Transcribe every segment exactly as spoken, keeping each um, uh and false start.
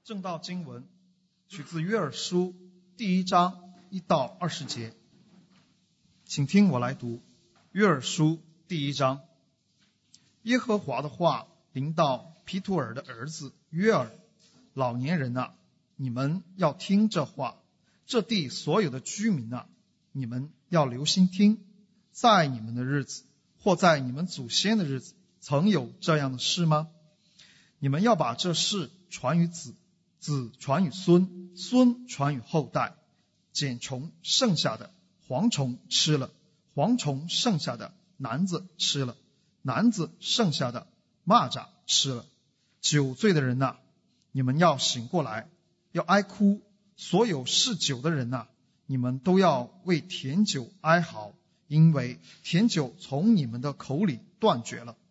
正道经文取自约珥书第一章一到二十节，请听我来读。约珥书第一章，耶和华的话临到毗土尔的儿子约珥，老年人啊，你们要听这话，这地所有的居民啊，你们要留心听。在你们的日子，或在你们祖先的日子，曾有这样的事吗？你们要把这事传于子，子传于孙，孙传于后代。茧虫剩下的蝗虫吃了，蝗虫剩下的男子吃了，男子剩下的蚂蚱吃了。酒醉的人呐、啊，你们要醒过来，要哀哭；所有嗜酒的人呐、啊，你们都要为甜酒哀嚎，因为甜酒从你们的口里断绝了。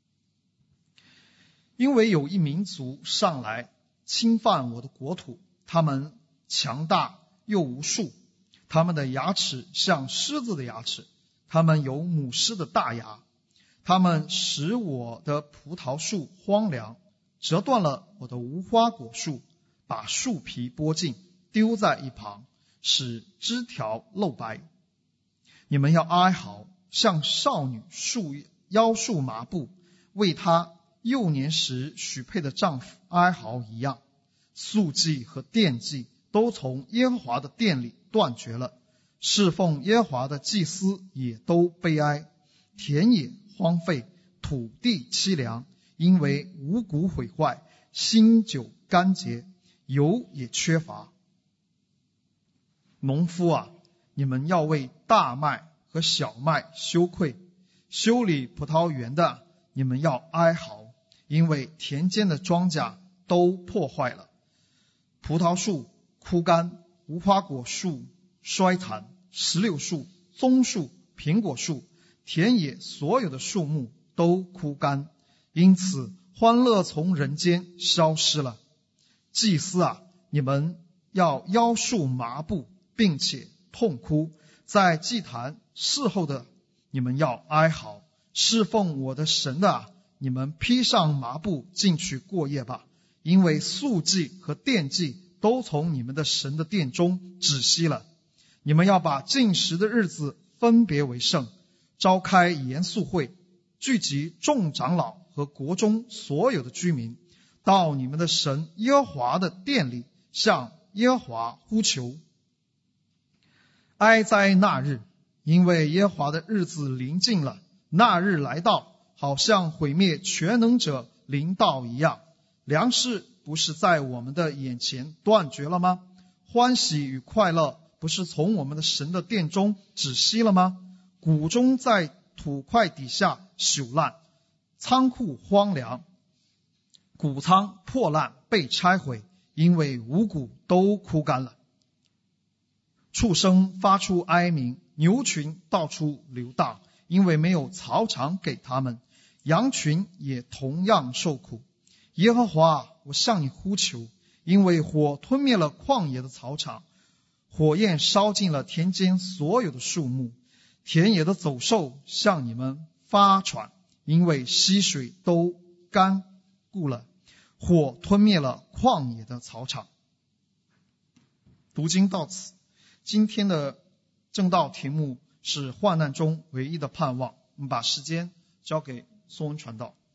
因为有一民族上来侵犯我的国土，他们强大又无数，他们的牙齿像狮子的牙齿，他们有母狮的大牙，他们使我的葡萄树荒凉，折断了我的无花果树，把树皮剥尽，丢在一旁，使枝条露白。你们要哀嚎，像少女束腰束麻布，为她幼年时许配的丈夫哀嚎一样。素祭和奠祭都从耶和华的殿里断绝了，侍奉耶和华的祭司也都悲哀。田野荒废，土地凄凉，因为五谷毁坏，新酒干结，油也缺乏。农夫啊，你们要为大麦和小麦羞愧，修理葡萄园的，你们要哀嚎，因为田间的庄稼都破坏了。葡萄树枯干，无花果树衰残，石榴树、棕树、苹果树，田野所有的树木都枯干，因此欢乐从人间消失了。祭司啊，你们要腰束麻布，并且痛哭，在祭坛侍候的，你们要哀嚎，侍奉我的神的啊，你们披上麻布进去过夜吧，因为素祭和奠祭都从你们的神的殿中止息了。你们要把禁食的日子分别为圣，召开严肃会，聚集众长老和国中所有的居民，到你们的神耶和华的殿里，向耶和华呼求。哀哉那日，因为耶和华的日子临近了，那日来到，好像毁灭全能者临到一样。粮食不是在我们的眼前断绝了吗？欢喜与快乐不是从我们的神的殿中止息了吗？谷中在土块底下朽烂，仓库荒凉，谷仓破烂被拆毁，因为五谷都枯干了。畜生发出哀鸣，牛群到处游荡，因为没有草场给他们，羊群也同样受苦。耶和华，我向你呼求，因为火吞灭了旷野的草场，火焰烧尽了田间所有的树木，田野的走兽向你们发喘，因为溪水都干固了，火吞灭了旷野的草场。读经到此，今天的正道题目是患难中唯一的盼望。我们把时间交给宋文传道。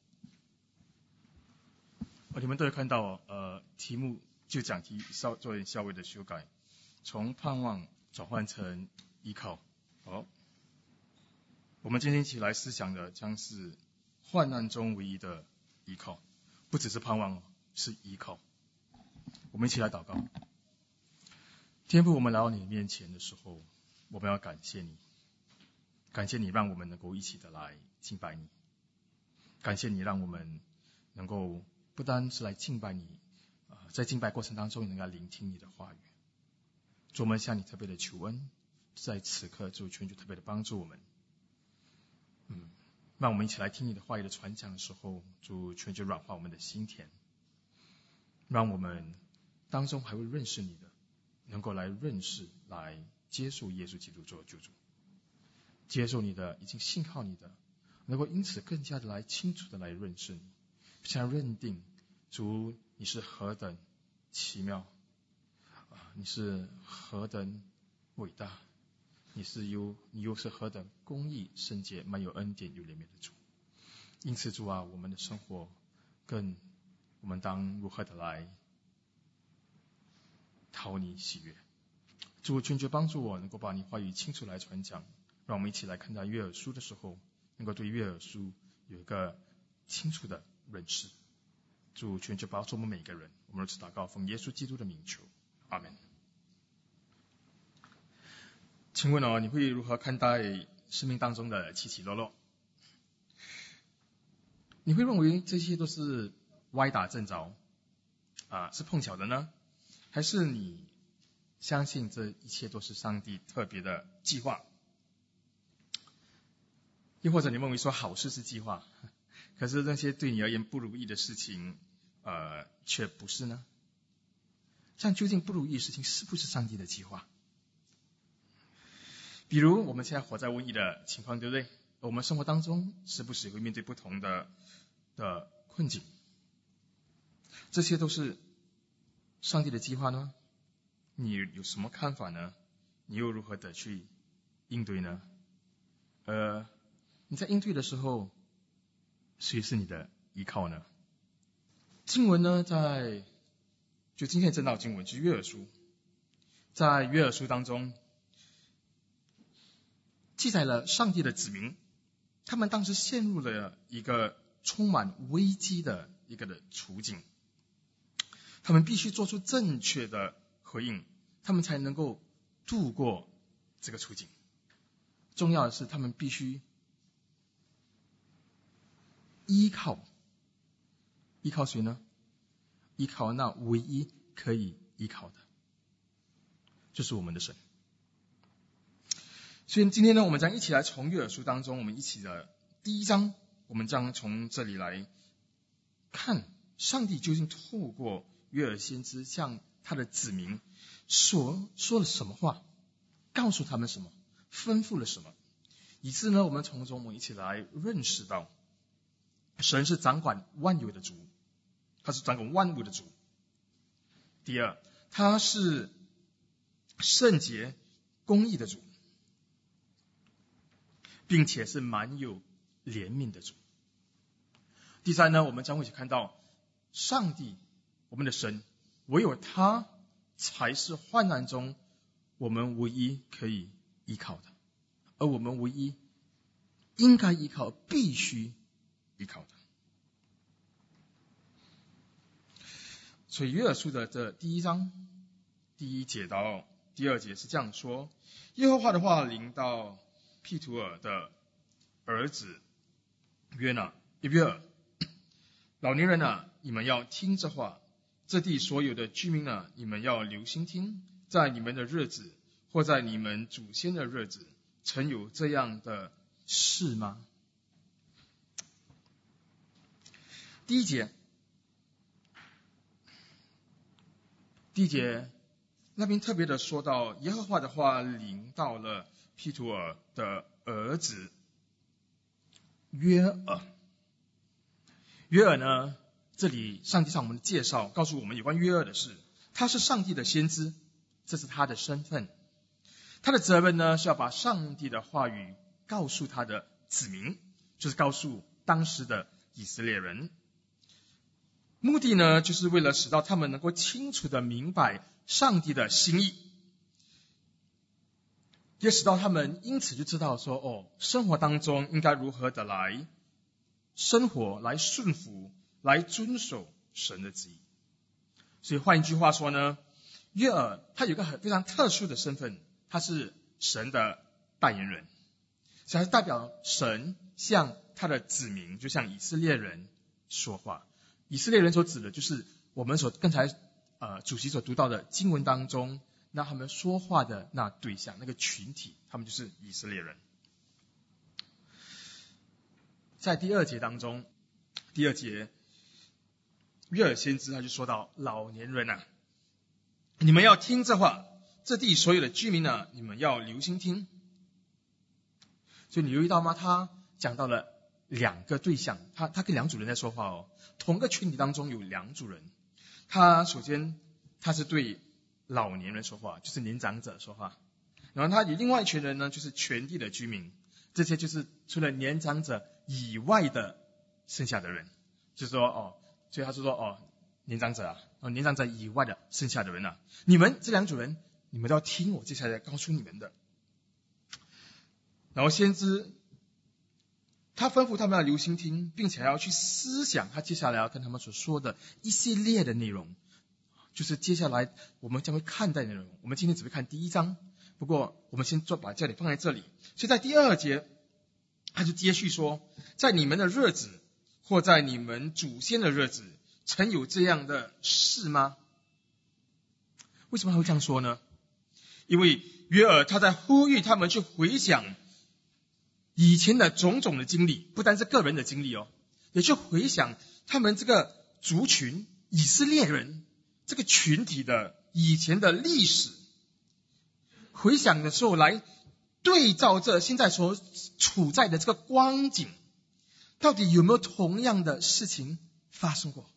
你们都会看到，呃，题目就讲题稍做点稍微的修改，从盼望转换成依靠。好，我们今天一起来思想的将是患难中唯一的依靠，不只是盼望，是依靠。我们一起来祷告。天父，我们来到你面前的时候，我们要感谢你，感谢你让我们能够一起的来敬拜你，感谢你让我们能够不单是来敬拜你，呃，在敬拜过程当中也能够聆听你的话语。主，我们向你特别的求恩，在此刻主求你特别的帮助我们，嗯，让我们一起来听你的话语的传讲的时候，主求你就软化我们的心田，让我们当中还会认识你的，能够来认识、来接受耶稣基督做救主，接受你的，已经信靠你的，能够因此更加的来清楚的来认识你，并且认定主你是何等奇妙啊！你是何等伟大！你是又你又是何等公义圣洁，满有恩典有怜悯的主。因此主啊，我们的生活更我们当如何的来讨你喜悦。主，求求帮助我能够把你话语清楚来传讲，让我们一起来看待约珥书的时候，能够对约珥书有一个清楚的认识。主，求求帮助我们每个人，我们如此祷告，奉耶稣基督的名求，阿们。请问哦，你会如何看待生命当中的起起落落？你会认为这些都是歪打正着啊，是碰巧的呢？还是你相信这一切都是上帝特别的计划？又或者你认为说好事是计划，可是那些对你而言不如意的事情，呃，却不是呢？这样究竟不如意的事情是不是上帝的计划？比如我们现在活在瘟疫的情况，对不对？我们生活当中时不时会面对不同的的困境，这些都是上帝的计划呢？你有什么看法呢？你又如何的去应对呢？呃，你在应对的时候，谁是你的依靠呢？经文呢，在就今天的正道经文就是约珥书，在约珥书当中记载了上帝的子民，他们当时陷入了一个充满危机的一个的处境，他们必须做出正确的回应，他们才能够度过这个处境。重要的是，他们必须依靠，依靠谁呢？依靠那唯一可以依靠的，就是我们的神。所以今天呢，我们将一起来从约珥书当中，我们一起的第一章，我们将从这里来看上帝究竟透过约珥先知向他的子民所说了什么话，告诉他们什么，吩咐了什么，以致呢，我们从中我们一起来认识到，神是掌管万有的主，他是掌管万物的主。第二，他是圣洁公义的主，并且是满有怜悯的主。第三呢，我们将会一起看到上帝，我们的神，唯有他才是患难中我们唯一可以依靠的，而我们唯一应该依靠、必须依靠的。所以约珥书的这第一章第一节到第二节是这样说：耶和华的话临到毗土尔的儿子约拿约珥，老年人啊，你们要听这话；这地所有的居民啊，你们要留心听。在你们的日子，或在你们祖先的日子，曾有这样的事吗？第一节，第一节那边特别的说到，耶和华的话临到了毗土尔的儿子约珥。约珥呢，这里上帝向我们的介绍告诉我们有关约珥的事，他是上帝的先知，这是他的身份。他的责任呢，是要把上帝的话语告诉他的子民，就是告诉当时的以色列人。目的呢，就是为了使到他们能够清楚的明白上帝的心意，也使到他们因此就知道说，哦，生活当中应该如何的来生活，来顺服，来遵守神的旨意。所以换一句话说呢，约珥他有一个很非常特殊的身份，他是神的代言人，所以他是代表神向他的子民，就像以色列人说话。以色列人所指的就是我们所刚才呃主席所读到的经文当中，那他们说话的那对象，那个群体，他们就是以色列人。在第二节当中，第二节约珥先知他就说到，老年人啊，你们要听这话；这地所有的居民啊，你们要留心听。所以你留意到吗？他讲到了两个对象，他他跟两组人在说话哦。同个群体当中有两组人，他首先他是对老年人说话，就是年长者说话。然后他与另外一群人呢，就是全地的居民，这些就是除了年长者以外的剩下的人，就是说哦，所以他就说哦，年长者啊，哦年长者以外的剩下的人啊，你们这两组人，你们都要听我接下来告诉你们的。然后先知他吩咐他们要留心听，并且还要去思想他接下来要跟他们所说的一系列的内容，就是接下来我们将会看待的内容。我们今天只会看第一章，不过我们先做把这里放在这里。所以在第二节他就接续说，在你们的日子或在你们祖先的日子曾有这样的事吗？为什么他会这样说呢？因为约珥他在呼吁他们去回想以前的种种的经历，不单是个人的经历哦，也去回想他们这个族群以色列人这个群体的以前的历史。回想的时候来对照着现在所处在的这个光景，到底有没有同样的事情发生过？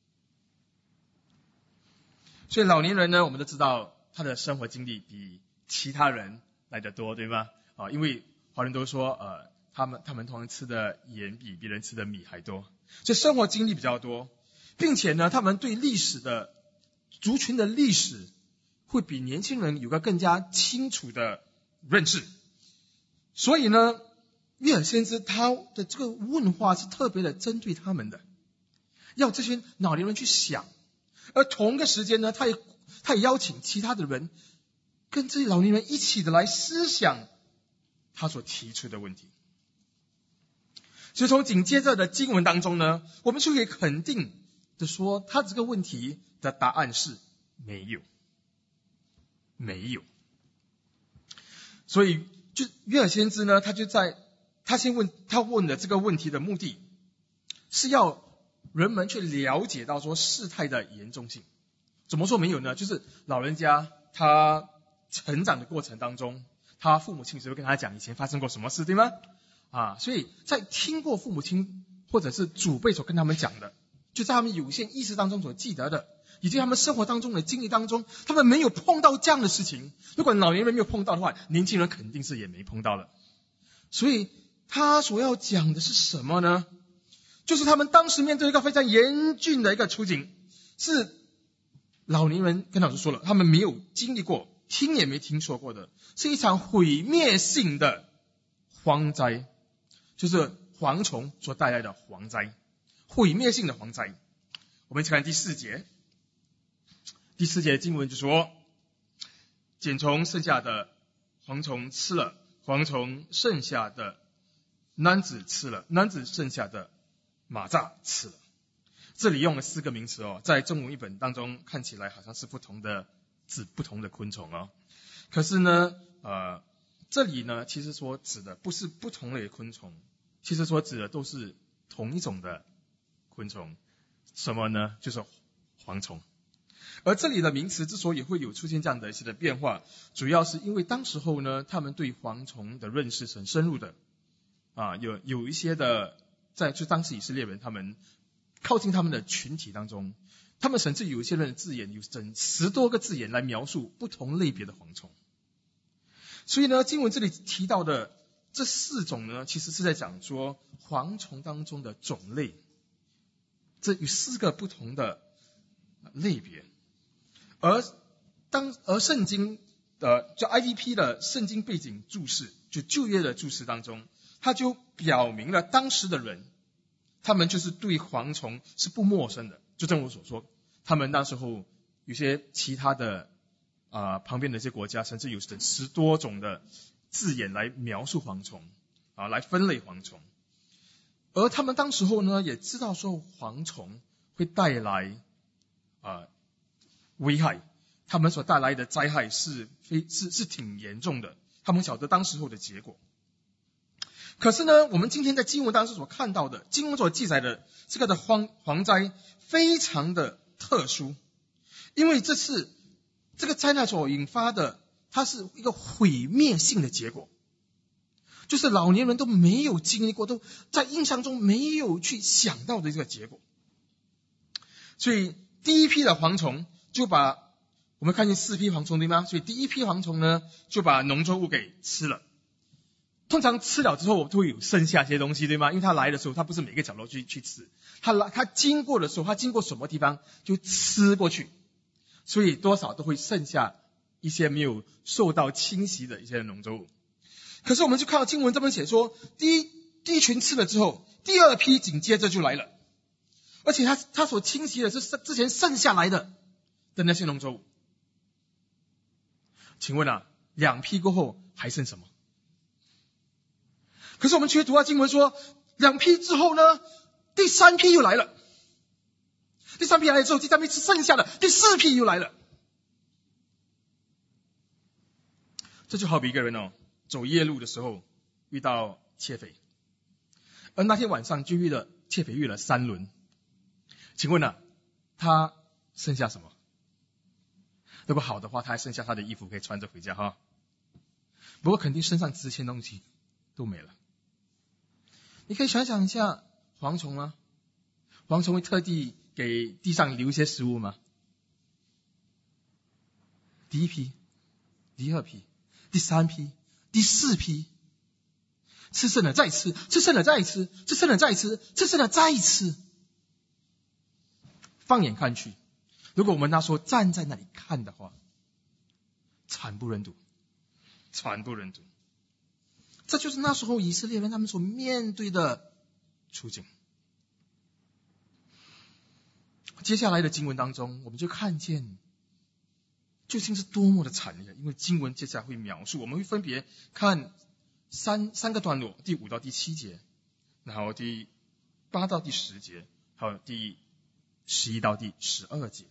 所以老年人呢，我们都知道他的生活经历比其他人来得多，对吗？啊，因为华人都说，呃，他们他们通常吃的盐比别人吃的米还多，所以生活经历比较多，并且呢，他们对历史的族群的历史会比年轻人有个更加清楚的认识。所以呢，约珥先知他的这个问话是特别的针对他们的，要这些老年人去想。而同个时间呢，他也他也邀请其他的人跟这些老年人一起的来思想他所提出的问题。所以从紧接着的经文当中呢，我们就可以肯定的说，他这个问题的答案是没有，没有。所以就约珥先知呢，他就在他先问他问的这个问题的目的，是要人们去了解到说事态的严重性。怎么说没有呢？就是老人家他成长的过程当中，他父母亲只会跟他讲以前发生过什么事，对吗？啊，所以在听过父母亲或者是祖辈所跟他们讲的，就在他们有限意识当中所记得的，以及他们生活当中的经历当中，他们没有碰到这样的事情。如果老年人没有碰到的话，年轻人肯定是也没碰到了。所以他所要讲的是什么呢？就是他们当时面对一个非常严峻的一个处境，是老年人跟老师说了，他们没有经历过，听也没听说过的，是一场毁灭性的蝗灾，就是蝗虫所带来的蝗灾，毁灭性的蝗灾。我们一起看第四节，第四节的经文就说，茧虫剩下的蝗虫吃了，蝗虫剩下的男子吃了，男子剩下的马蚱吃了。这里用了四个名词哦，在中文译本当中看起来好像是不同的字，不同的昆虫哦。可是呢，呃，这里呢，其实所指的不是不同类的昆虫，其实所指的都是同一种的昆虫。什么呢？就是蝗虫。而这里的名词之所以会有出现这样的一些的变化，主要是因为当时候呢，他们对蝗虫的认识是很深入的啊，有有一些的。在就当时以色列人他们靠近他们的群体当中，他们甚至有一些人的字眼有整十多个字眼来描述不同类别的蝗虫。所以呢，经文这里提到的这四种呢，其实是在讲说蝗虫当中的种类，这有四个不同的类别。而当而圣经的就 I D P 的圣经背景注释，就旧约的注释当中，他就表明了当时的人，他们就是对蝗虫是不陌生的。就正如我所说，他们那时候有些其他的啊、呃、旁边的一些国家，甚至有整十多种的字眼来描述蝗虫啊，来分类蝗虫。而他们当时候呢，也知道说蝗虫会带来啊、呃、危害，他们所带来的灾害是非是是挺严重的，他们晓得当时候的结果。可是呢，我们今天在经文当中所看到的，经文所记载的这个的蝗蝗灾非常的特殊，因为这是这个灾难所引发的，它是一个毁灭性的结果，就是老年人都没有经历过，都在印象中没有去想到的这个结果。所以第一批的蝗虫就把我们看见四批蝗虫，对吗？所以第一批蝗虫呢，就把农作物给吃了。通常吃了之后都会有剩下一些东西，对吗？因为它来的时候，它不是每个角落去去吃，它来它经过的时候，它经过什么地方就吃过去，所以多少都会剩下一些没有受到侵袭的一些农作物。可是我们就看到经文这边写说，第一第一群吃了之后，第二批紧接着就来了，而且它它所侵袭的是之前剩下来的的那些农作物。请问啊，两批过后还剩什么？可是我们却读到经文说，两批之后呢，第三批又来了。第三批来了之后，第三批是剩下的，第四批又来了。这就好比一个人哦，走夜路的时候遇到窃匪，而那天晚上就遇了窃匪遇了三轮。请问呢、啊，他剩下什么？如果好的话，他还剩下他的衣服可以穿着回家哈。不过肯定身上值钱东西都没了。你可以想想一下蝗虫吗？蝗虫会特地给地上留一些食物吗？第一批，第二批，第三批，第四批，吃剩了再吃，吃剩了再吃，吃剩了再吃，吃剩了再吃。放眼看去，如果我们那时候站在那里看的话，惨不忍睹，惨不忍睹。这就是那时候以色列人他们所面对的处境。接下来的经文当中，我们就看见究竟是多么的惨烈，因为经文接下来会描述，我们会分别看三三个段落，第五到第七节，然后第八到第十节，还有第十一到第十二节。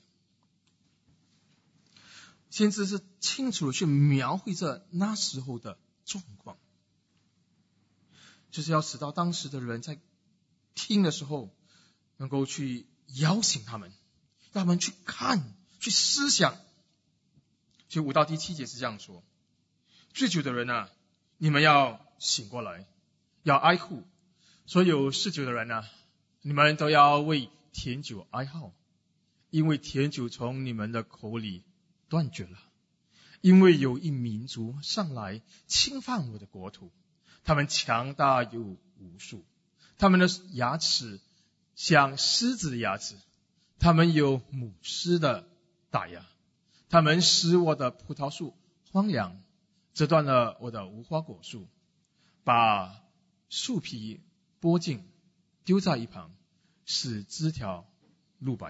先知是清楚的去描绘着那时候的状况，就是要使到当时的人在听的时候能够去摇醒他们，让他们去看，去思想。所以五到第七节是这样说：醉酒的人啊，你们要醒过来，要哀哭；所有嗜酒的人啊，你们都要为甜酒哀号，因为甜酒从你们的口里断绝了。因为有一民族上来侵犯我的国土，他们强大有无数，他们的牙齿像狮子的牙齿，他们有母狮的大牙，他们使我的葡萄树荒凉，折断了我的无花果树，把树皮剥尽丢在一旁，使枝条露白。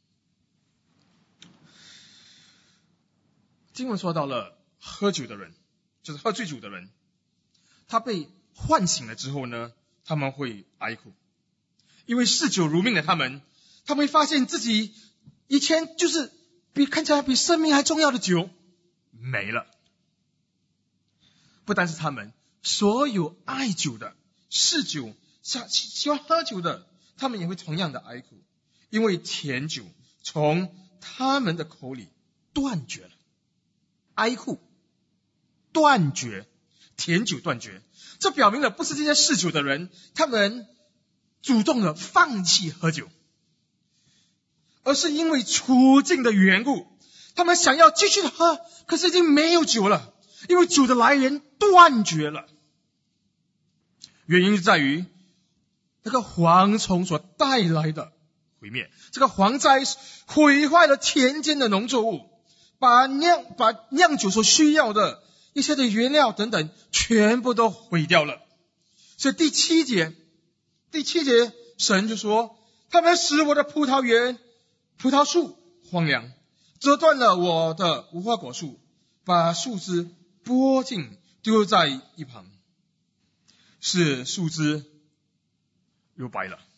经文说到了喝酒的人，就是喝醉酒的人，他被唤醒了之后呢，他们会哀哭，因为嗜酒如命的他们，他们会发现自己以前就是比看起来比生命还重要的酒没了。不单是他们，所有爱酒的、嗜酒、喜欢喝酒的，他们也会同样的哀哭，因为甜酒从他们的口里断绝了。哀哭，断绝，甜酒断绝，这表明了不是这些嗜酒的人，他们主动的放弃喝酒，而是因为处境的缘故，他们想要继续的喝，可是已经没有酒了，因为酒的来源断绝了。原因就在于那个蝗虫所带来的毁灭，这个蝗灾毁坏了田间的农作物，把酿把酿酒所需要的一些的原料等等全部都毁掉了。所以第七节第七节神就说，他们使我的葡萄园葡萄树荒凉，折断了我的无花果树，把树枝剥尽丢在一旁，使树枝又白了。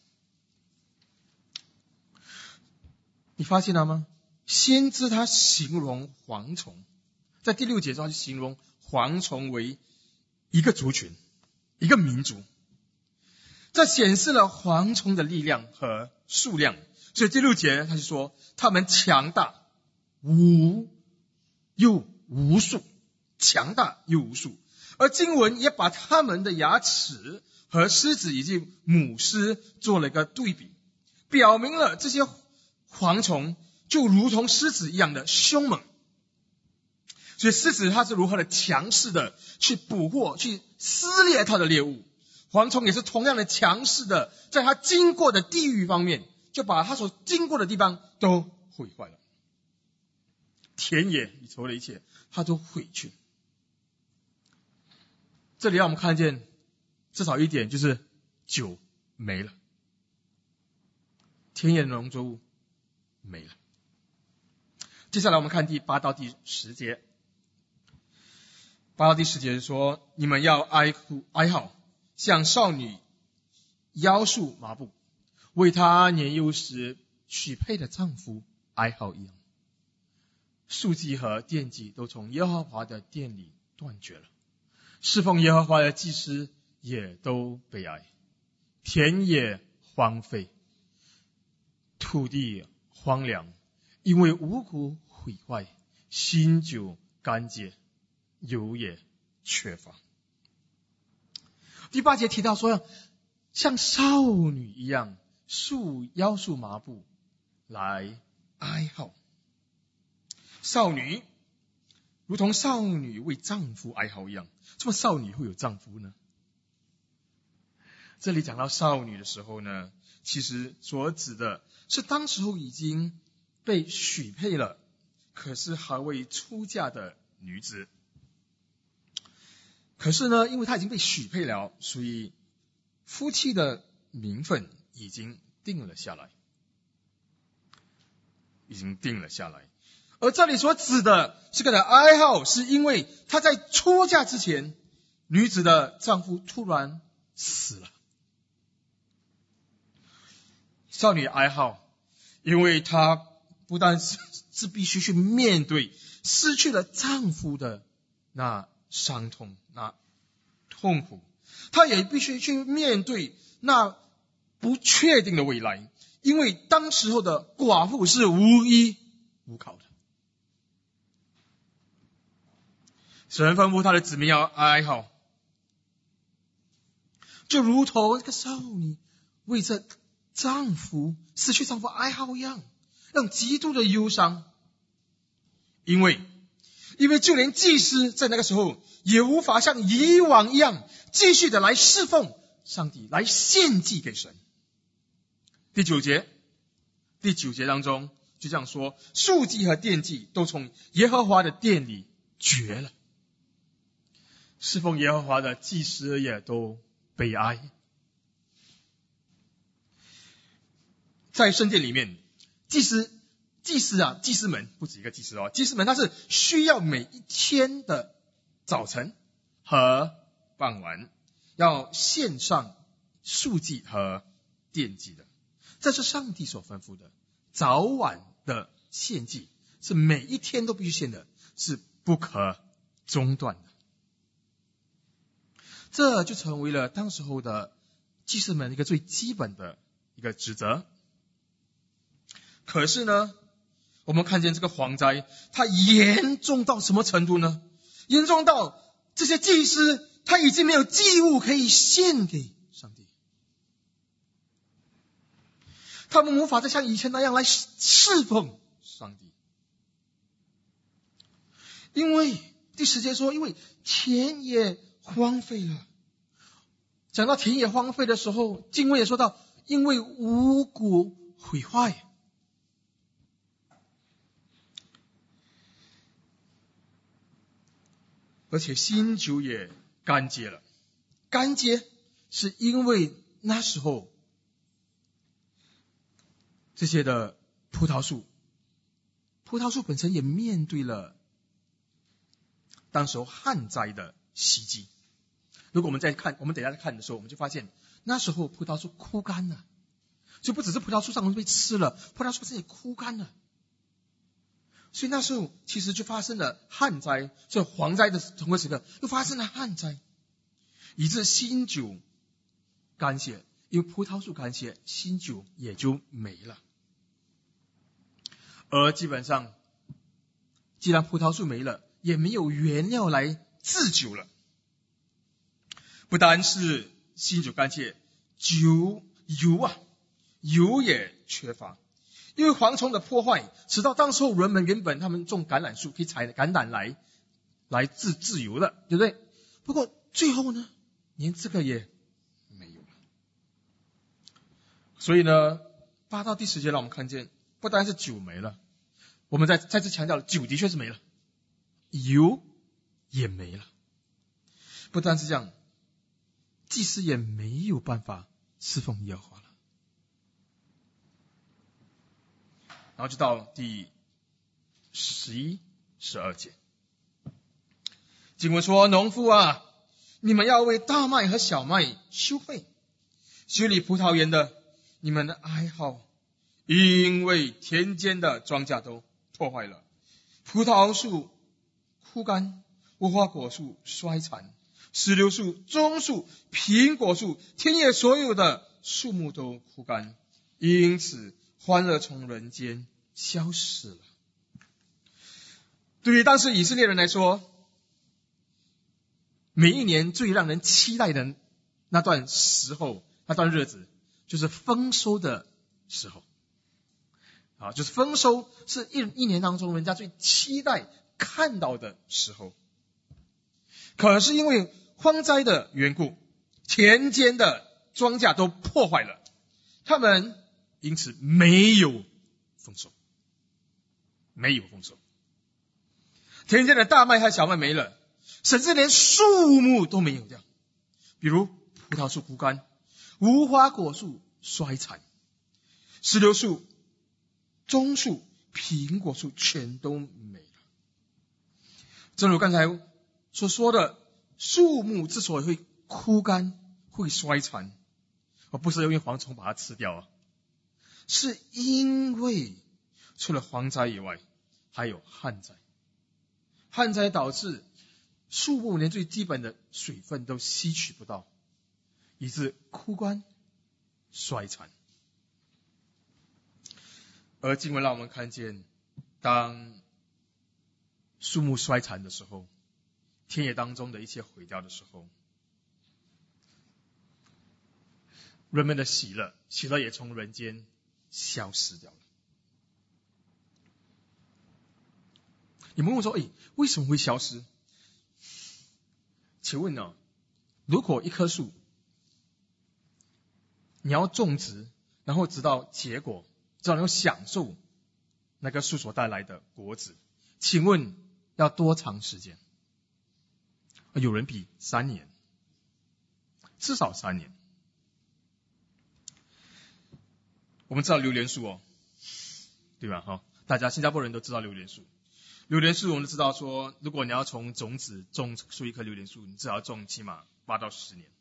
你发现了吗？先知他形容蝗虫，在第六节中他就形容蝗虫为一个族群，一个民族，这显示了蝗虫的力量和数量。所以第六节他就说，他们强大无又无数，强大又无数。而经文也把他们的牙齿和狮子以及母狮做了一个对比，表明了这些蝗虫就如同狮子一样的凶猛， 所以狮子它是如何的强势的去捕获、去撕裂它的猎物，蝗虫也是同样的强势的，在它经过的地域方面，就把它所经过的地方都毁坏了。田野里头的一切，它都毁去。这里让我们看见至少一点，就是酒没了，田野的农作物没了。接下来我们看第八到第十节。八到第十节说，你们要哀哭哀号，像少女腰束麻布，为她年幼时许配的丈夫哀号一样。素祭和奠祭都从耶和华的殿里断绝了，侍奉耶和华的祭司也都悲哀，田野荒废，土地荒凉，因为五谷毁坏，新酒干结，油也缺乏。第八节提到说，像少女一样束腰束麻布来哀号。少女如同少女为丈夫哀嚎一样，怎么少女会有丈夫呢？这里讲到少女的时候呢，其实所指的是当时候已经被许配了，可是还未出嫁的女子。可是呢，因为她已经被许配了，所以夫妻的名分已经定了下来，已经定了下来。而这里所指的这个的哀号，是因为她在出嫁之前，女子的丈夫突然死了。少女哀号，因为她不但是是必须去面对失去了丈夫的那伤痛、那痛苦，她也必须去面对那不确定的未来，因为当时候的寡妇是无依无靠的。神吩咐他的子民要哀号，就如同这个少女为这丈夫失去丈夫哀号一样，让极度的忧伤。因为因为就连祭司在那个时候也无法像以往一样继续的来侍奉上帝，来献祭给神。第九节第九节当中就这样说，素祭和奠祭都从耶和华的殿里绝了，侍奉耶和华的祭司也都悲哀。在圣殿里面，祭司祭司啊，祭司们不止一个祭司哦，祭司们他是需要每一天的早晨和傍晚要献上素祭和奠祭的，这是上帝所吩咐的。早晚的献祭是每一天都必须献的，是不可中断的。这就成为了当时候的祭司们一个最基本的一个职责。可是呢，我们看见这个蝗灾，它严重到什么程度呢？严重到这些祭司他已经没有祭物可以献给上帝，他们无法再像以前那样来侍奉上帝，因为第十节说，因为田野荒废了。讲到田野荒废的时候，经文也说到，因为五谷毁坏。而且新酒也干结了。干结是因为那时候这些的葡萄树，葡萄树本身也面对了当时候旱灾的袭击。如果我们再看，我们等一下再看的时候，我们就发现那时候葡萄树枯干了，就不只是葡萄树上被吃了，葡萄树本身也枯干了。所以那时候其实就发生了旱灾，所以蝗灾的同个时刻又发生了旱灾，以致新酒干结，因为葡萄树干结，新酒也就没了。而基本上既然葡萄树没了，也没有原料来制酒了。不单是新酒干结，酒油啊油也缺乏，因为蝗虫的破坏，使到当时候人们原本他们种橄榄树可以采橄榄来来自自由的，对不对？不过最后呢，连这个也没有了。所以呢，八到第十节让我们看见，不单是酒没了，我们再再次强调了，酒的确是没了，油也没了。不单是这样，祭司也没有办法侍奉耶和华了。然后就到第十一、十二节，经文说：农夫啊，你们要为大麦和小麦修会，修理葡萄园的，你们的哀号，因为田间的庄稼都破坏了，葡萄树枯干，无花果树衰残，石榴树、棕树、苹果树，田野所有的树木都枯干，因此欢乐从人间消失了。对于当时以色列人来说，每一年最让人期待的那段时候，那段日子，就是丰收的时候。啊，就是丰收是一一年当中人家最期待看到的时候。可是因为荒灾的缘故，田间的庄稼都破坏了，他们因此没有丰收，没有丰收。田间的大麦和小麦没了，甚至连树木都没有掉，比如葡萄树枯干，无花果树衰残，石榴树、棕树、苹果树全都没了。正如刚才所说的，树木之所以会枯干、会衰残，而不是因为蝗虫把它吃掉啊，是因为除了蝗灾以外，还有旱灾。旱灾导致树木连最基本的水分都吸取不到，以致枯干、衰残。而经文让我们看见，当树木衰残的时候，田野当中的一切毁掉的时候，人们的喜乐，喜乐也从人间消失掉了。你们问我说，诶，为什么会消失？请问呢，如果一棵树你要种植，然后直到结果，直到能够享受那个树所带来的果子，请问要多长时间？有人比三年，至少三年。我们知道榴莲树哦，对吧？哈，大家新加坡人都知道榴莲树。榴莲树我们都知道说，如果你要从种子种出一棵榴莲树，你至少要种起码八到十年。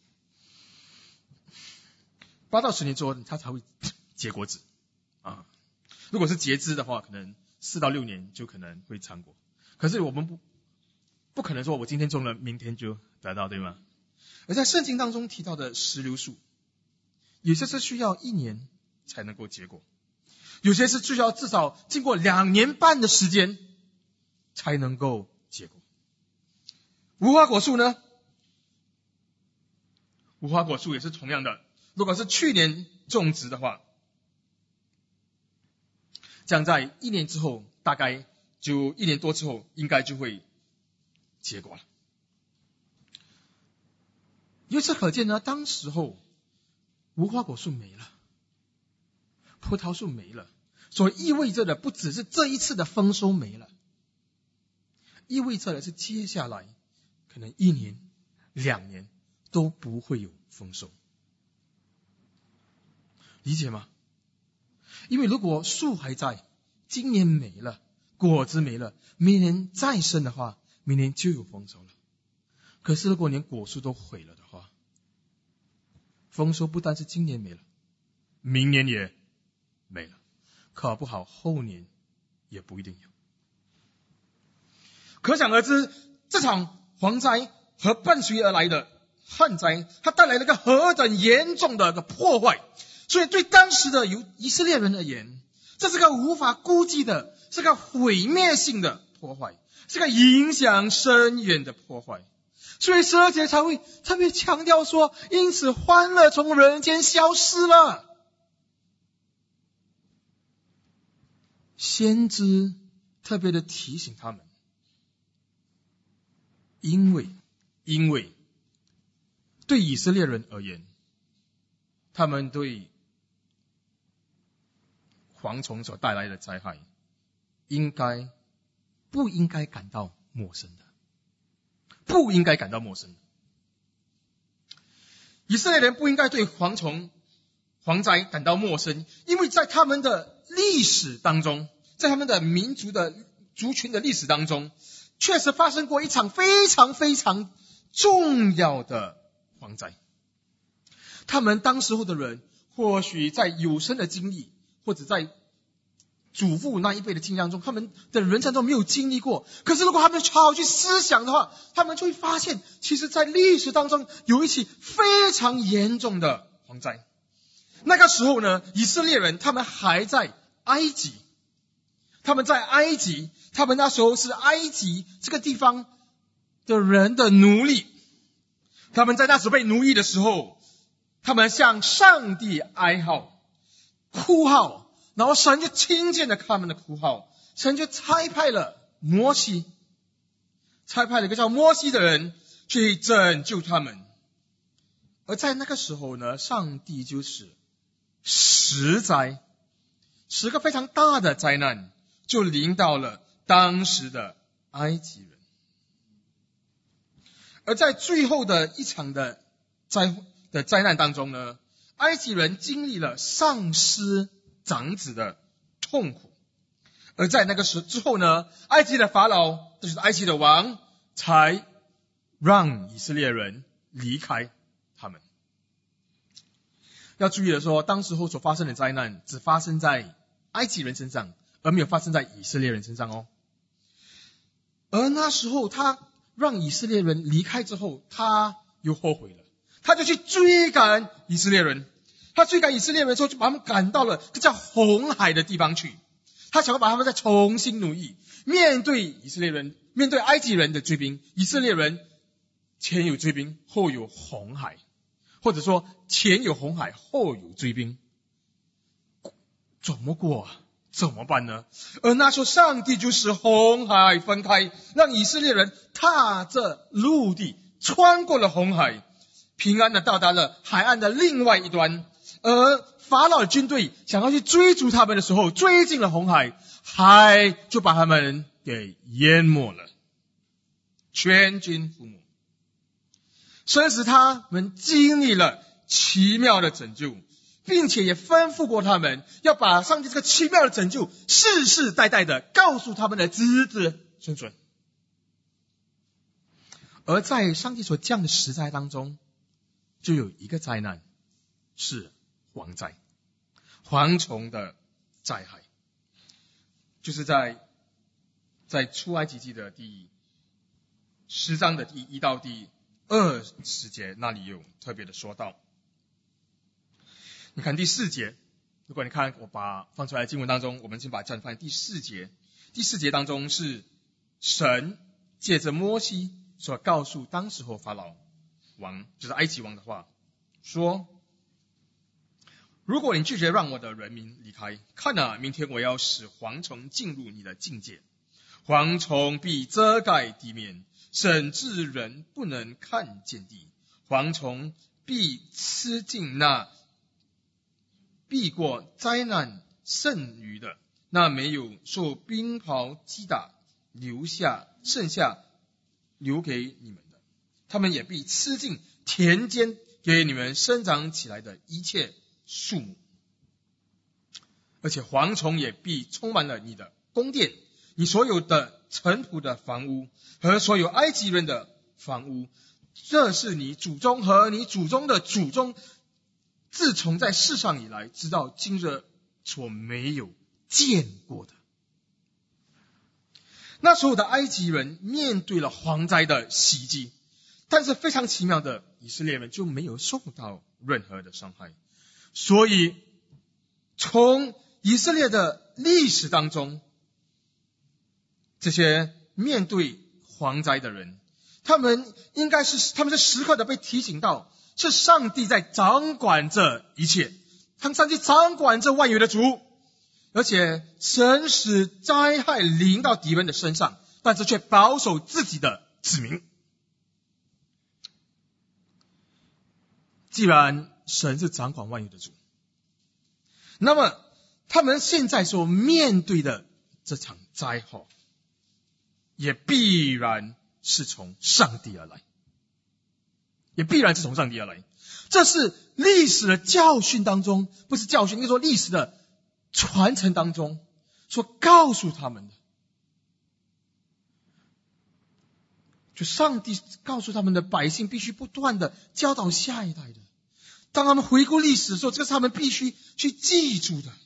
八到十年之后，它才会结果子啊。如果是结枝的话，可能四到六年就可能会成果。可是我们不不可能说我今天种了，明天就得到，对吗？而在圣经当中提到的石榴树，有些是需要一年才能够结果，有些是需要至少经过两年半的时间才能够结果。无花果树呢？无花果树也是同样的，如果是去年种植的话，这样在一年之后，大概就一年多之后，应该就会结果了。由此可见呢，当时候无花果树没了，葡萄树没了，所意味着的不只是这一次的丰收没了，意味着的是接下来可能一年、两年都不会有丰收。理解吗？因为如果树还在，今年没了，果子没了，明年再生的话，明年就有丰收了。可是如果连果树都毁了的话，丰收不单是今年没了，明年也没了，考不好后年也不一定有。可想而知，这场蝗灾和伴随而来的旱灾，它带来了一个何等严重的一个破坏。所以对当时的以色列人而言，这是个无法估计的，是个毁灭性的破坏，是个影响深远的破坏。所以十二节才会特别强调说，因此欢乐从人间消失了。先知特别的提醒他们， 因为因为对以色列人而言，他们对蝗虫所带来的灾害应该不应该感到陌生的，不应该感到陌生的。以色列人不应该对蝗虫蝗灾感到陌生，因为在他们的历史当中，在他们的民族的族群的历史当中，确实发生过一场非常非常重要的蝗灾。他们当时候的人或许在有生的经历，或者在祖父那一辈的经历当中，他们的人生中没有经历过。可是如果他们好好去思想的话，他们就会发现，其实在历史当中有一起非常严重的蝗灾。那个时候呢，以色列人他们还在埃及，他们在埃及，他们那时候是埃及这个地方的人的奴隶。他们在那时被奴役的时候，他们向上帝哀号、哭号，然后神就听见了他们的哭号，神就差派了摩西，差派了一个叫摩西的人去拯救他们。而在那个时候呢，上帝就使十灾，十个非常大的灾难就临到了当时的埃及人。而在最后的一场的灾的灾难当中呢，埃及人经历了丧失长子的痛苦。而在那个时之后呢，埃及的法老，这就是埃及的王，才让以色列人离开他们。要注意的说，当时候所发生的灾难只发生在埃及人身上，而没有发生在以色列人身上哦。而那时候他让以色列人离开之后，他又后悔了，他就去追赶以色列人。他追赶以色列人的时候，就把他们赶到了个叫红海的地方去。他想要把他们再重新奴役。面对以色列人，面对埃及人的追兵，以色列人前有追兵，后有红海，或者说前有红海，后有追兵，怎么过啊？怎么办呢？而那时候上帝就使红海分开，让以色列人踏着陆地穿过了红海，平安的到达了海岸的另外一端。而法老的军队想要去追逐他们的时候，追进了红海，海就把他们给淹没了，全军覆没。神使他们经历了奇妙的拯救，并且也吩咐过他们要把上帝这个奇妙的拯救世世代代的告诉他们的子子孙孙。而在上帝所降的十灾当中，就有一个灾难是蝗灾，蝗虫的灾害，就是在在出埃及记的第十章的第一到第二十节那里有特别的说到。你看第四节，如果你看我把放出来的经文当中，我们先把这样放在第四节。第四节当中是神借着摩西所告诉当时候法老王，就是埃及王的话，说如果你拒绝让我的人民离开，看啊，明天我要使蝗虫进入你的境界，蝗虫必遮盖地面，甚至人不能看见地，蝗虫必吃尽那避过灾难剩余的，那没有受冰雹击打留下剩下留给你们的，他们也必吃尽田间给你们生长起来的一切树木，而且蝗虫也必充满了你的宫殿，你所有的尘土的房屋和所有埃及人的房屋，这是你祖宗和你祖宗的祖宗自从在世上以来直到今日所没有见过的。那时候的埃及人面对了蝗灾的袭击，但是非常奇妙的，以色列人就没有受到任何的伤害。所以从以色列的历史当中，这些面对蝗灾的人，他们应该是他们是时刻的被提醒到，是上帝在掌管这一切，他们上帝掌管这万有的主，而且神使灾害临到敌人的身上，但是却保守自己的子民。 既然神是掌管万有的主，那么他们现在所面对的这场灾祸，也必然是从上帝而来，也必然是从上帝而来。这是历史的教训当中，不是教训，应该说历史的传承当中所告诉他们的。就上帝告诉他们的百姓必须不断的教导下一代的，当他们回顾历史的时候，这个是他们必须去记住的。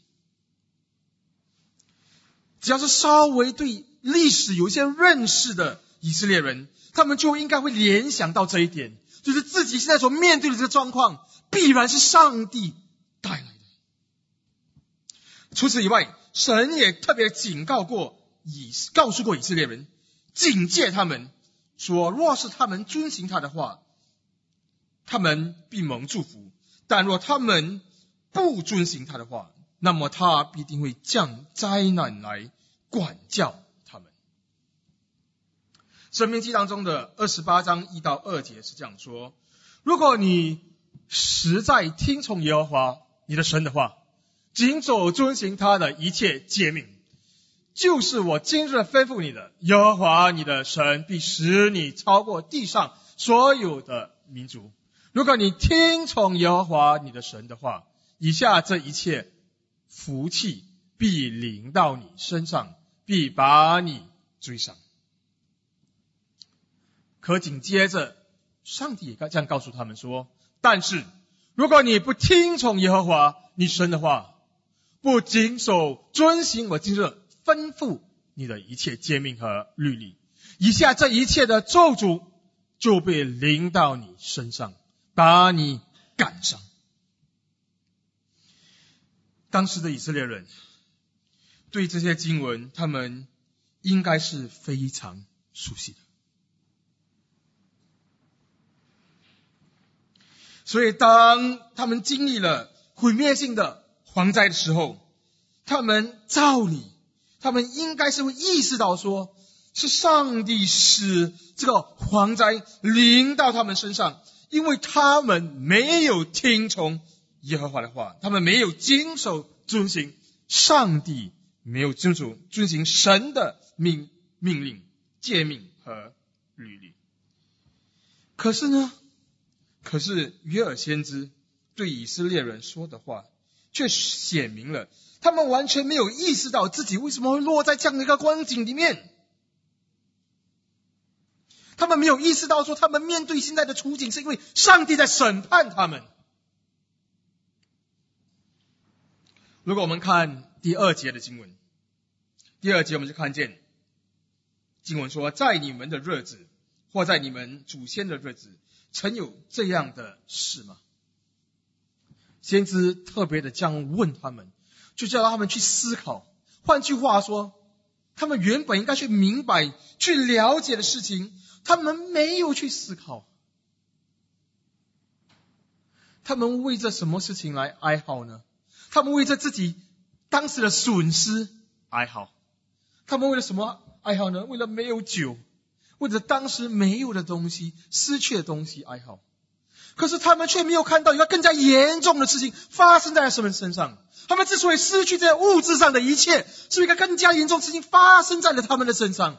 只要是稍微对历史有一些认识的以色列人，他们就应该会联想到这一点，就是自己现在所面对的这个状况必然是上帝带来的。除此以外，神也特别警告过以告诉过以色列人，警戒他们说，若是他们遵行他的话，他们必蒙祝福；但若他们不遵行他的话，那么他必定会降灾难来管教他们。申命记当中的二十八章一到二节是这样说：如果你实在听从耶和华你的神的话，谨守遵行他的一切诫命，就是我今日吩咐你的，耶和华你的神必使你超过地上所有的民族。如果你听从耶和华你的神的话，以下这一切福气必临到你身上，必把你追上。可紧接着上帝也这样告诉他们说，但是如果你不听从耶和华你神的话，不谨守遵行我今日吩咐你的一切诫命和律例，以下这一切的咒诅就被临到你身上，把你赶上。当时的以色列人对这些经文，他们应该是非常熟悉的。所以当他们经历了毁灭性的蝗灾的时候，他们照理他们应该是会意识到说，是上帝使这个蝗灾临到他们身上，因为他们没有听从耶和华的话，他们没有谨守遵行上帝，没有遵守遵行神的命命令、诫命和律例。可是呢，可是约珥先知对以色列人说的话，却显明了他们完全没有意识到自己为什么会落在这样的一个光景里面。他们没有意识到说，他们面对现在的处境是因为上帝在审判他们。如果我们看第二节的经文，第二节我们就看见经文说，在你们的日子，或在你们祖先的日子，曾有这样的事吗？先知特别的这样问他们，就叫他们去思考。换句话说，他们原本应该去明白、去了解的事情，他们没有去思考。他们为着什么事情来哀嚎呢？他们为着自己当时的损失哀嚎。他们为了什么哀嚎呢？为了没有酒，为了当时没有的东西、失去的东西哀嚎。可是他们却没有看到一个更加严重的事情发生在他们身上。他们之所以失去这些物质上的一切，是一个更加严重的事情发生在了他们的身上。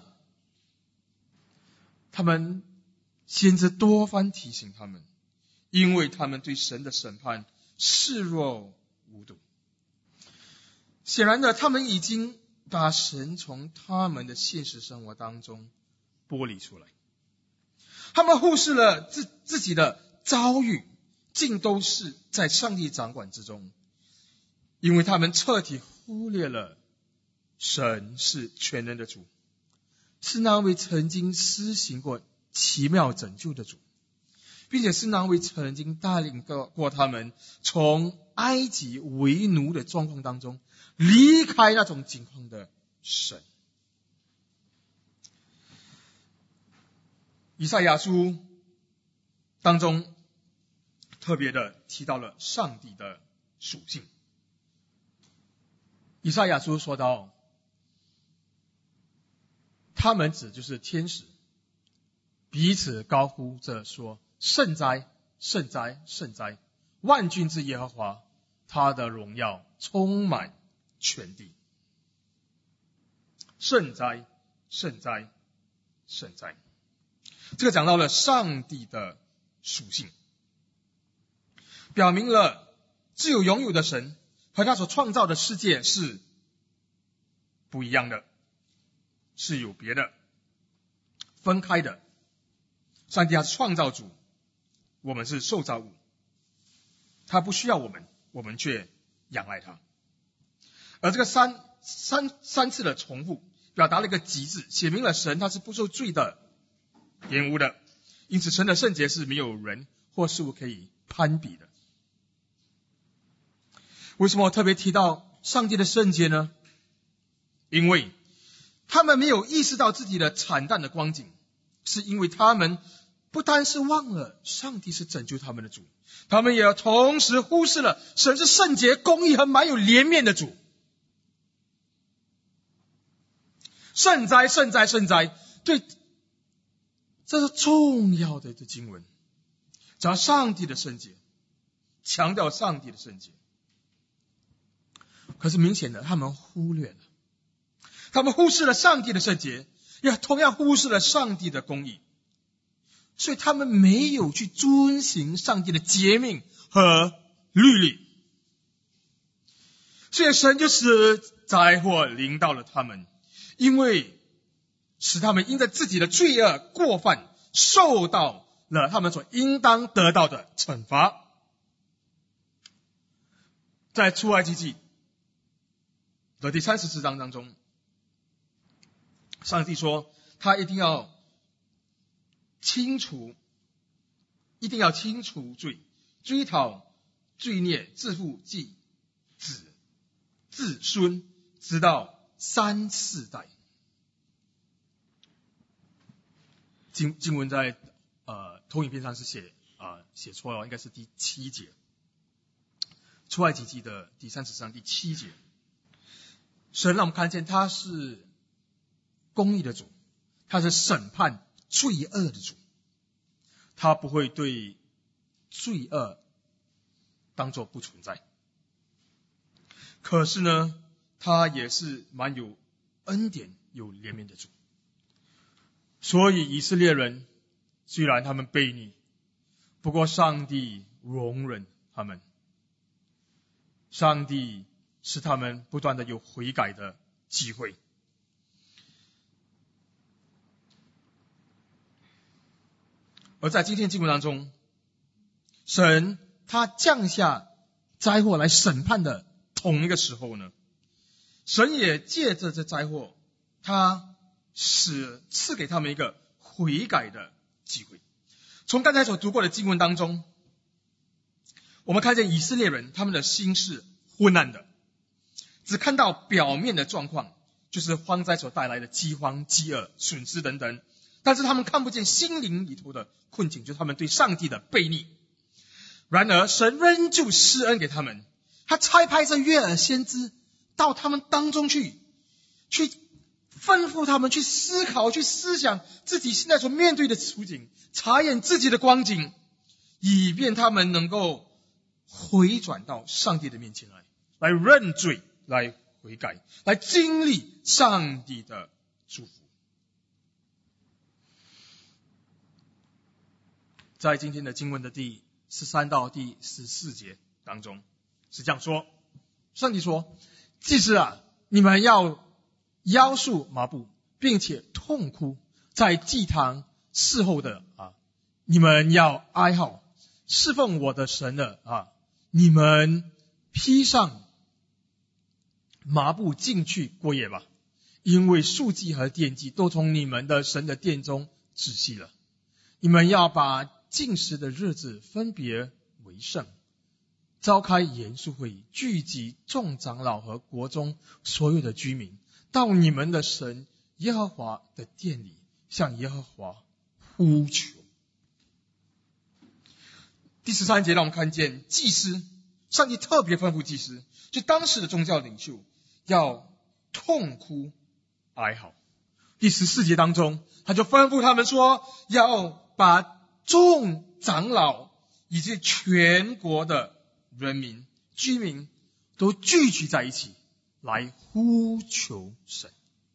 他们先知多番提醒他们，因为他们对神的审判视若无睹。显然的，他们已经把神从他们的现实生活当中剥离出来。他们忽视了自自己的遭遇，尽都是在上帝掌管之中，因为他们彻底忽略了神是全能的主，是那位曾经施行过奇妙拯救的主，并且是那位曾经带领过他们从埃及为奴的状况当中离开那种境况的神。以赛亚书当中特别的提到了上帝的属性。以赛亚书说到，他们指就是天使，彼此高呼着说，圣哉圣哉，圣哉！万军之耶和华，他的荣耀充满全地。圣哉，圣哉，圣哉！这个讲到了上帝的属性，表明了自有永有的神和他所创造的世界是不一样的，是有别的，分开的。上帝他是创造主，我们是受造物，他不需要我们，我们却仰赖他。而这个三三三次的重复，表达了一个极致，写明了神他是不受罪的、玷污的，因此神的圣洁是没有人或事物可以攀比的。为什么我特别提到上帝的圣洁呢？因为他们没有意识到自己的惨淡的光景，是因为他们不单是忘了上帝是拯救他们的主，他们也要同时忽视了神是圣洁、公义和满有怜悯的主。圣哉，圣哉，圣哉！对，这是重要的一个经文，讲上帝的圣洁，强调上帝的圣洁。可是明显的，他们忽略了，他们忽视了上帝的圣洁，也同样忽视了上帝的公义，所以他们没有去遵行上帝的诫命和律例，所以神就使灾祸临到了他们，因为使他们因着自己的罪恶过犯受到了他们所应当得到的惩罚。在出埃及记的第三十四章当中，上帝说他一定要清除，一定要清除罪，追讨罪孽，自父及子子孙，直到三四代。经经文在呃投影片上是写啊、呃、写错了，应该是第七节，出埃及记的第三十章第七节。神让我们看见他是公义的主，他是审判罪恶的主，他不会对罪恶当作不存在。可是呢，他也是蛮有恩典、有怜悯的主。所以以色列人虽然他们悖逆，不过上帝容忍他们，上帝使他们不断的有悔改的机会。而在今天经文当中，神他降下灾祸来审判的同一个时候呢，神也借着这灾祸，他使赐给他们一个悔改的机会。从刚才所读过的经文当中，我们看见以色列人他们的心是昏暗的，只看到表面的状况，就是荒灾所带来的饥荒、饥饿、损失等等，但是他们看不见心灵里头的困境，就是他们对上帝的悖逆。然而神仍旧施恩给他们，他差派这约珥先知到他们当中去，去吩咐他们去思考、去思想自己现在所面对的处境，查验自己的光景，以便他们能够回转到上帝的面前来，来认罪，来悔改，来经历上帝的祝福。在今天的经文的第十三到第十四节当中是这样说，上帝说，祭司啊，你们要腰束麻布，并且痛哭，在祭坛侍候的啊，你们要哀号，侍奉我的神了啊，你们披上麻布进去过夜吧，因为束祭和奠祭都从你们的神的殿中止息了。你们要把禁食的日子分别为圣，召开严肃会议，聚集众长老和国中所有的居民，到你们的神耶和华的殿里，向耶和华呼求。第十三节让我们看见祭司，上帝特别吩咐祭司，就当时的宗教领袖要痛哭哀嚎。第十四节当中，他就吩咐他们说，要把众长老以及全国的人民居民都聚集在一起来呼求神。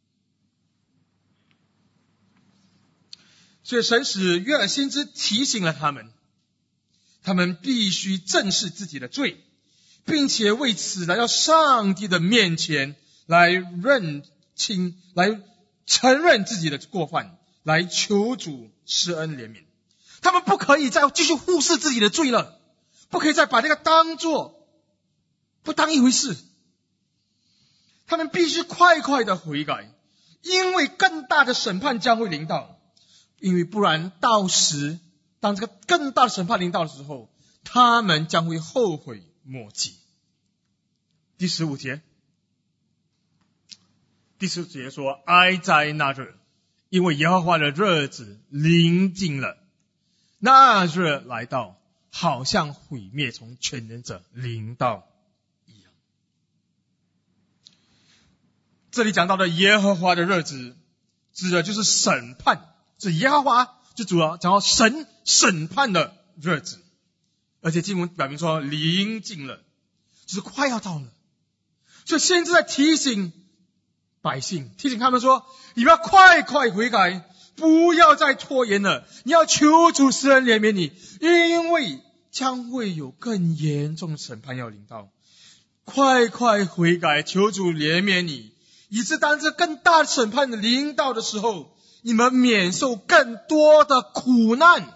所以神使约珥先知提醒了他们，他们必须正视自己的罪，并且为此来到上帝的面前来认清，来承认自己的过犯，来求主施恩怜悯。他们不可以再继续忽视自己的罪了，不可以再把这个当作不当一回事。他们必须快快的悔改，因为更大的审判将会临到。因为不然到时当这个更大的审判临到的时候，他们将会后悔莫及。第十五节， 第十五节说，哀哉那日，因为耶和华的日子临近了，那日来到，好像毁灭从全能者临到一样。 这里讲到的耶和华的日子，指的就是审判，是耶和华就主要讲到神审判的日子，而且经文表明说临近了，就是快要到了。所以先知在提醒百姓，提醒他们说，你们要快快悔改，不要再拖延了，你要求主施恩怜悯你，因为将会有更严重的审判要临到。快快悔改，求主怜悯你，以致当这更大的审判临到的时候，你们免受更多的苦难，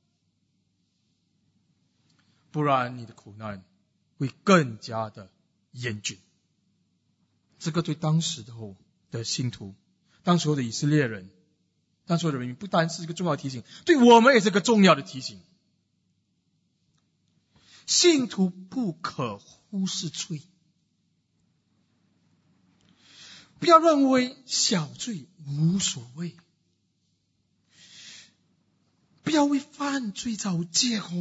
不然你的苦难会更加的严峻。这个对当时的信徒，当时的以色列人，当时的人民，不单是一个重要的提醒，对我们也是一个重要的提醒。信徒不可忽视罪，不要认为小罪无所谓，不要为犯罪找借口，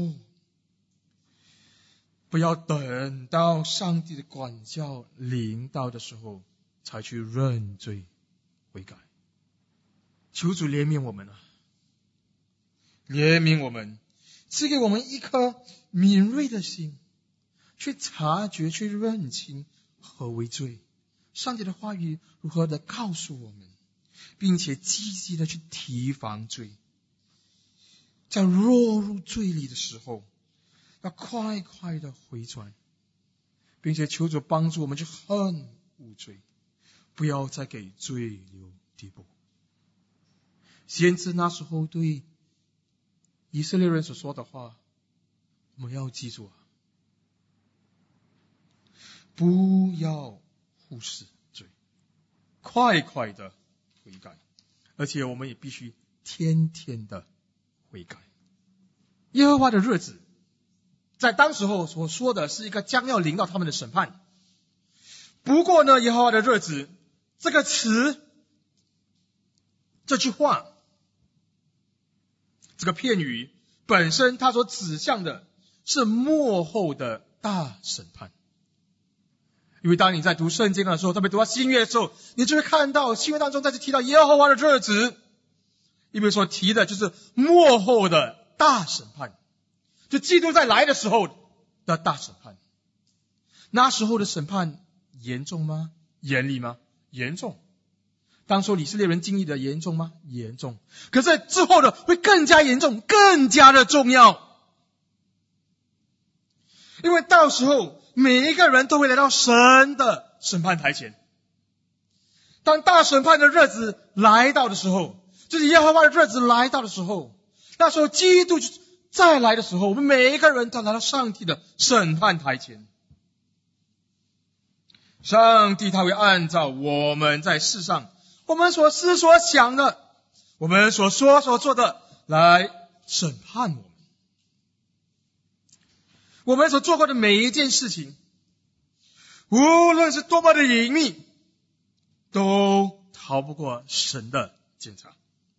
不要等到上帝的管教临到的时候才去认罪悔改。求主怜悯我们啊，怜悯我们，赐给我们一颗敏锐的心，去察觉，去认清何为罪，上帝的话语如何的告诉我们，并且积极的去提防罪。在落入罪里的时候，要快快的回转，并且求主帮助我们去恨恶罪，不要再给罪留地步。先知那时候对以色列人所说的话，我们要记住啊，不要忽视罪，快快的悔改，而且我们也必须天天的悔改。耶和华的日子，在当时候所说的是一个将要临到他们的审判。不过呢，耶和华的日子这个词，这句话，这个片语本身它所指向的是末后的大审判。因为当你在读圣经的时候，特别读到新约的时候，你就会看到新约当中再次提到耶和华的日子，因为所提的就是末后的大审判，就基督在来的时候的大审判。那时候的审判严重吗？严厉吗？严重。当时以色列人经历的严重吗？严重。可是之后的会更加严重，更加的重要。因为到时候每一个人都会来到神的审判台前。当大审判的日子来到的时候，就是耶和华的日子来到的时候，那时候基督再来的时候，我们每一个人都来到上帝的审判台前。上帝他会按照我们在世上我们所思所想的，我们所说所做的来审判我们。我们所做过的每一件事情，无论是多么的隐秘，都逃不过神的检查。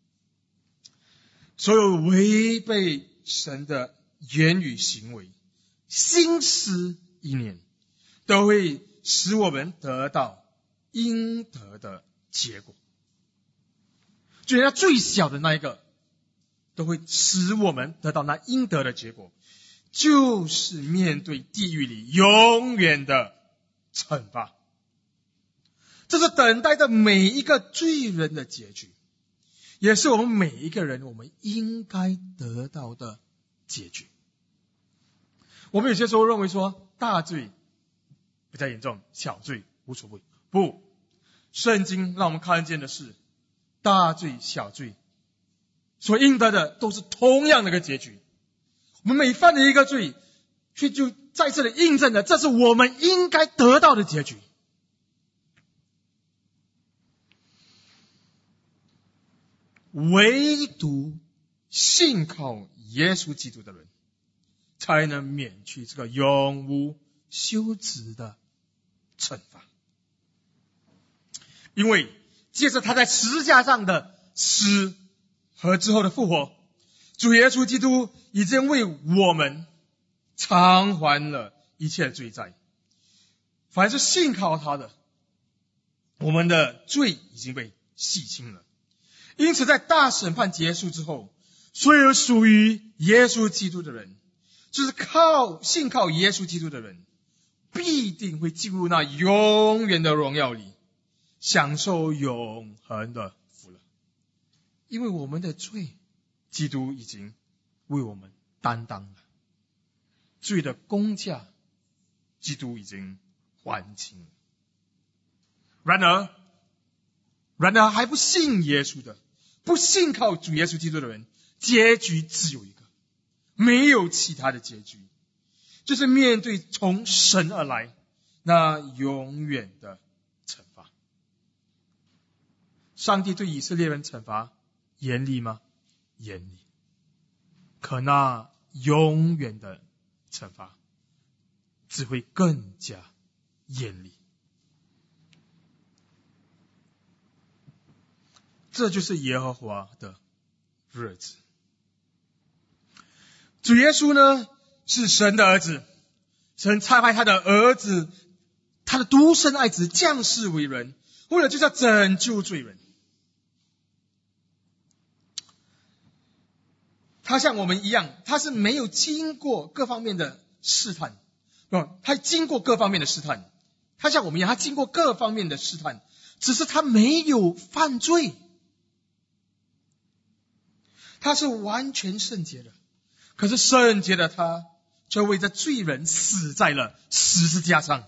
所有违背神的言语行为，心思意念，都会使我们得到应得的结果。就连最小的那一个，都会使我们得到那应得的结果。 就是面对地狱里永远的惩罚。这是等待着每一个罪人的结局，也是我们每一个人我们应该得到的结局。我们有些时候认为说大罪比较严重，小罪无所谓。不，圣经让我们看见的是大罪小罪所应得的都是同样的一个结局。我们每犯了一个罪，却就在这里印证了这是我们应该得到的结局。唯独信靠耶稣基督的人，才能免去这个永无休止的惩罚。因为借着他在十字架上的死和之后的复活，主耶稣基督已经为我们偿还了一切罪债。凡是信靠他的，我们的罪已经被洗清了。因此在大审判结束之后，所有属于耶稣基督的人，就是靠信靠耶稣基督的人，必定会进入那永远的荣耀里，享受永恒的福乐。因为我们的罪，基督已经为我们担当了，罪的工价，基督已经还清了。然而然而还不信耶稣的，不信靠主耶稣基督的人，结局只有一个，没有其他的结局，就是面对从神而来那永远的惩罚。上帝对以色列人惩罚严厉吗？严厉。可那永远的惩罚只会更加严厉。这就是耶和华的日子。主耶稣呢，是神的儿子，神差派他的儿子，他的独生爱子降世为人，为了就是要拯救罪人。他像我们一样，他是没有经过各方面的试探，不，他经过各方面的试探，他像我们一样，他经过各方面的试探，只是他没有犯罪。他是完全圣洁的，可是圣洁的他却为这罪人死在了十字架上，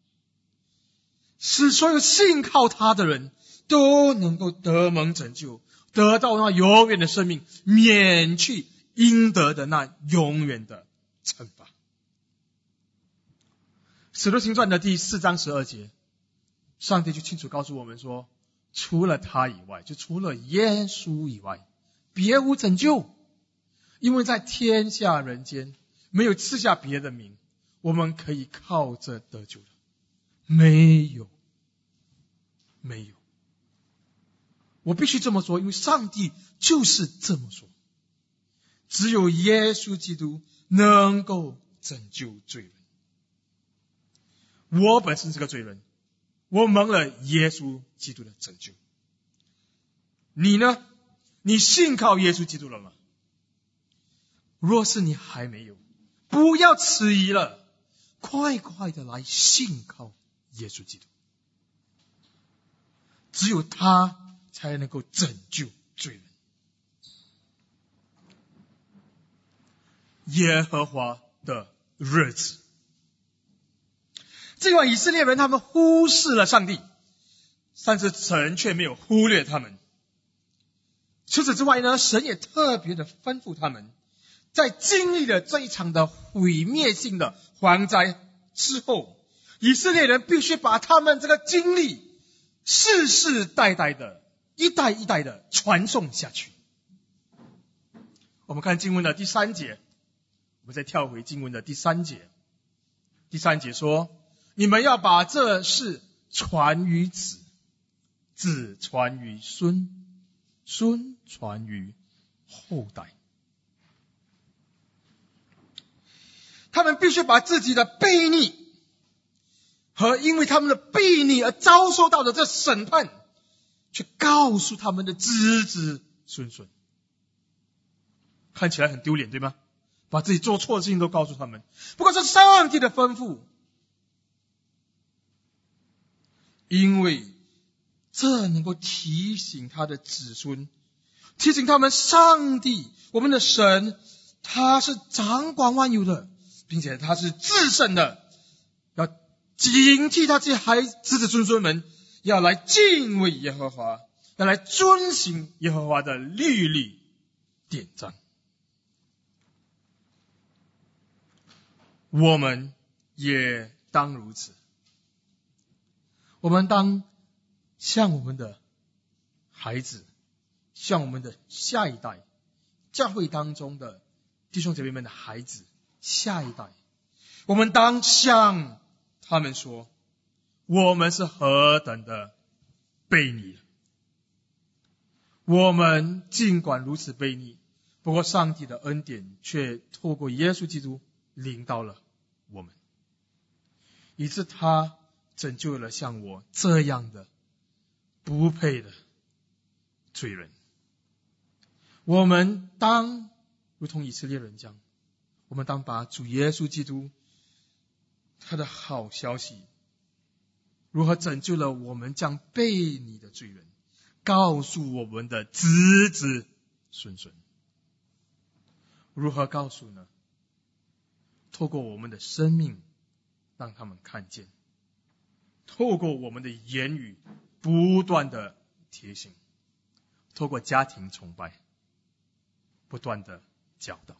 使所有信靠他的人都能够得蒙拯救，得到那永远的生命，免去应得的那永远的惩罚。使徒行传的第四章十二节，上帝就清楚告诉我们说，除了他以外，就除了耶稣以外，别无拯救。因为在天下人间没有赐下别的名，我们可以靠着得救的。没有，没有。我必须这么说，因为上帝就是这么说。只有耶稣基督能够拯救罪人。我本身是个罪人，我蒙了耶稣基督的拯救。你呢？你信靠耶稣基督了吗？若是你还没有，不要迟疑了，快快的来信靠耶稣基督。只有他才能够拯救罪人。耶和华的日子。尽管以色列人他们忽视了上帝，但是神却没有忽略他们。除此之外呢，神也特别的吩咐他们，在经历了这一场的毁灭性的蝗灾之后，以色列人必须把他们这个经历世世代代的一代一代的传送下去。我们看经文的第三节，我们再跳回经文的第三节。第三节说，你们要把这事传于子，子传于孙，孙传于后代。他们必须把自己的悖逆和因为他们的悖逆而遭受到的这审判，去告诉他们的子子孙孙。看起来很丢脸，对吗？ 把自己做错的事情都告诉他们。不过是上帝的吩咐，因为这能够提醒他的子孙，提醒他们上帝，我们的神，他是掌管万有的，并且他是至圣的，要警惕他这些孩子子孙孙们，要来敬畏耶和华，要来遵行耶和华的律例典章。我们也当如此，我们当像我们的孩子，像我们的下一代，教会当中的弟兄姐妹们的孩子，下一代，我们当向他们说，我们是何等的悖逆。我们尽管如此悖逆，不过上帝的恩典却透过耶稣基督临到了我们，以致他拯救了像我这样的不配的罪人。我们当如同以色列人这样，我们当把主耶稣基督他的好消息，如何拯救了我们这样悖逆的罪人，告诉我们的子子孙孙。如何告诉呢？透过我们的生命让他们看见，透过我们的言语不断的提醒，透过家庭崇拜不断的教导，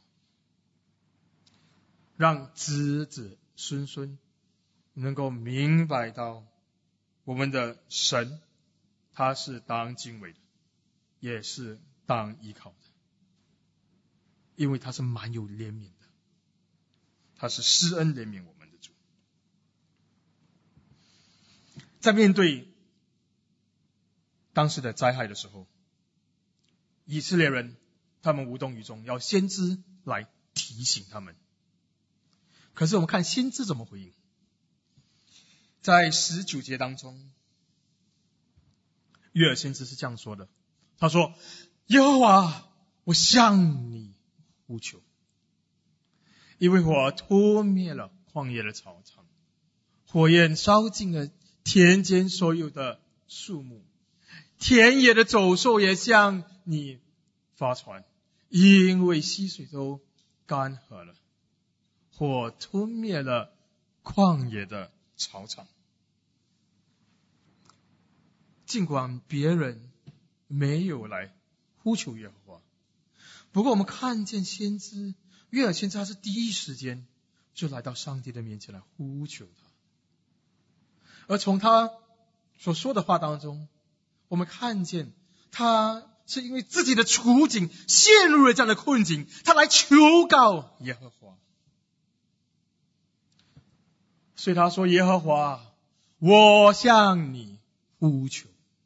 让子子孙孙能够明白到我们的神，他是当敬畏的，也是当依靠的，因为他是满有怜悯的，他是施恩怜悯我们的主。在面对当时的灾害的时候，以色列人他们无动于衷，要先知来提醒他们。可是我们看先知怎么回应。在十九节当中，约珥先知是这样说的，他说，耶和华，我向你呼求，因为火吞灭了旷野的草场，火焰烧尽了田间所有的树木，田野的走兽也向你发传，因为溪水都干涸了，火吞灭了旷野的草场。尽管别人没有来呼求耶和华，不过我们看见先知约珥先知他是第一时间就来到上帝的面前来呼求他。而从他所说的话当中，我们看见他是因为自己的处境陷入了这样的困境，他来求告耶和华。所以他说，耶和华，我向你呼求，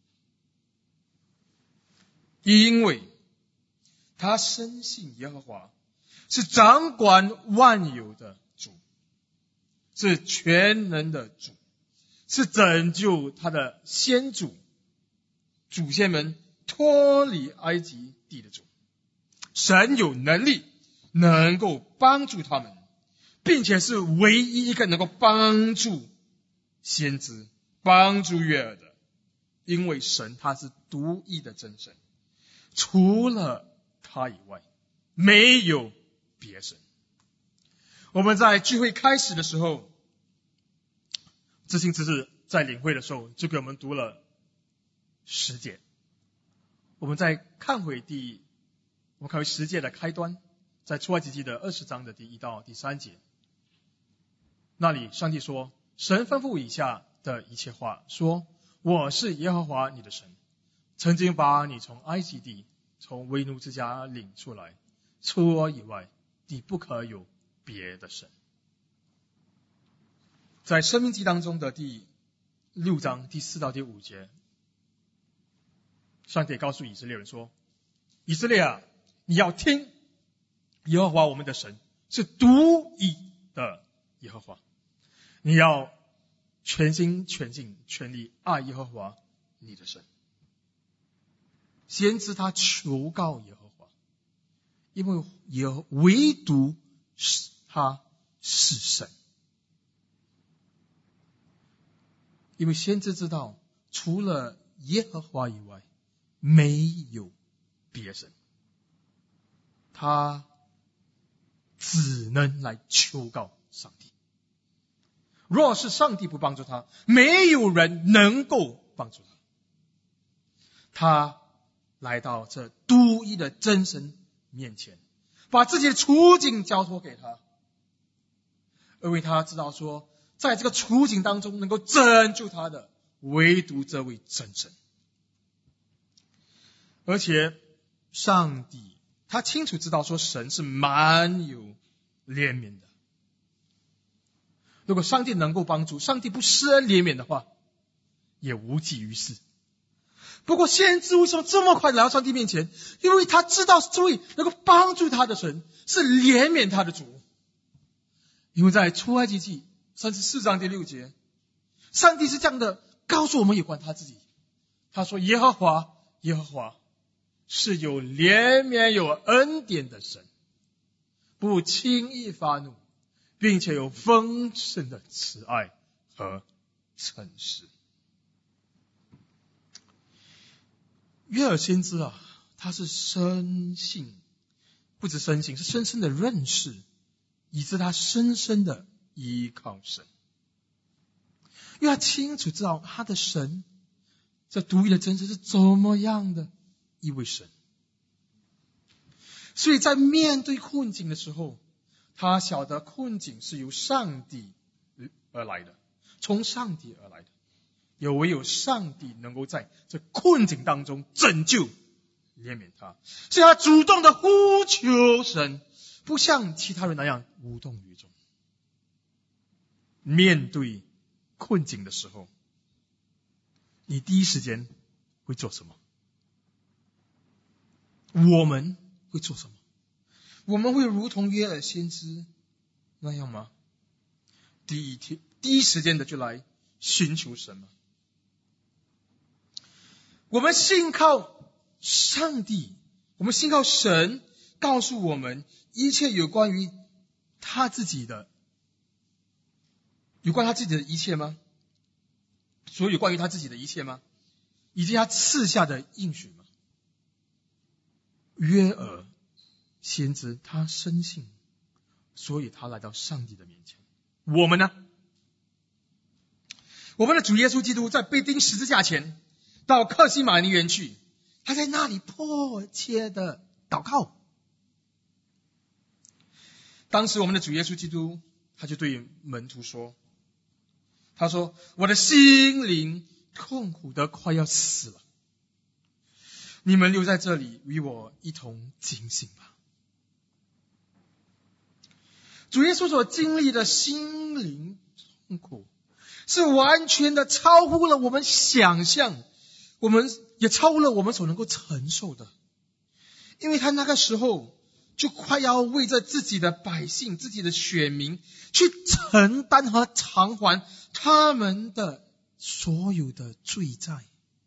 因为他深信耶和华是掌管万有的主，是全能的主，是拯救他的先祖祖先们脱离埃及地的主。神有能力能够帮助他们，并且是唯一一个能够帮助先知帮助约珥的，因为神他是独一的真神，除了他以外没有别神。我们在聚会开始的时候，知行执事在领会的时候就给我们读了十诫。我们再看回第一我们看回十诫的开端，在出埃及记的二十章的第一到第三节，那里上帝说，神吩咐以下的一切话，说，我是耶和华你的神，曾经把你从埃及地从为奴之家领出来，除我以外你不可有别的神。在申命记当中的第六章第四到第五节，上帝告诉以色列人说，以色列啊，你要听，耶和华我们的神是独一的耶和华，你要全心全性全力爱耶和华你的神。先知他求告耶和华，因为耶唯独是他是神。因为先知知道，除了耶和华以外，没有别神，他只能来求告上帝。若是上帝不帮助他，没有人能够帮助他。他来到这独一的真神面前，把自己的处境交托给他，因为他知道说，在这个处境当中能够拯救他的，唯独这位真神。而且上帝他清楚知道说，神是蛮有怜悯的。如果上帝能够帮助，上帝不施恩怜悯的话，也无济于事。不过先知为什么这么快来到上帝面前？因为他知道这位能够帮助他的神是怜悯他的主。因为在出埃及记三十四章第六节，上帝是这样的告诉我们有关他自己。他说，耶和华耶和华是有怜悯有恩典的神，不轻易发怒，并且有丰盛的慈爱和诚实。约珥先知啊，他是深信，不止深信，是深深的认识，以致他深深的依靠神。因为他清楚知道他的神，这独一的真神是怎么样的一位神。所以在面对困境的时候，他晓得困境是由上帝而来的，从上帝而来的，也唯有上帝能够在这困境当中拯救怜悯他。所以他主动的呼求神，不像其他人那样无动于衷。面对困境的时候，你第一时间会做什么？我们会做什么？我们会如同约珥先知那样吗？第一天第一时间的就来寻求神吗？我们信靠上帝，我们信靠神告诉我们一切有关于他自己的，有关他自己的一切吗？所有关于他自己的一切吗？以及他赐下的应许吗？约珥先知他深信，所以他来到上帝的面前。我们呢？我们的主耶稣基督在被钉十字架前到客西马尼园去，他在那里迫切的祷告。当时我们的主耶稣基督他就对门徒说，他说，我的心灵痛苦得快要死了，你们留在这里与我一同警醒吧。主耶稣所经历的心灵痛苦是完全的超乎了我们想象，我们也超乎了我们所能够承受的。因为他那个时候就快要为着自己的百姓，自己的选民去承担和偿还他们的所有的罪债。